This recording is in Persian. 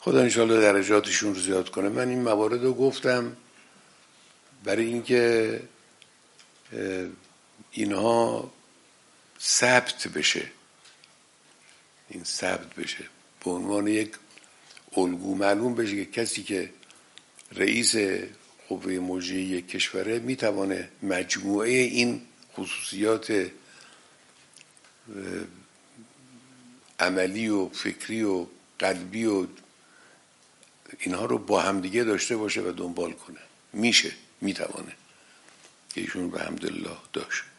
خدا انشاءالله درجاتشون رو زیاد کنه. من این موارد رو گفتم برای اینکه اینها ثبت بشه، این ثبت بشه به عنوان یک الگو، معلوم بشه که کسی که رئیس قوه مجریه یک کشوره میتوانه مجموعه این خصوصیات عملی و فکری و قلبی و اینها رو با همدیگه داشته باشه و دنبال کنه. میشه، میتوانه که ایشون به حمدالله داشت.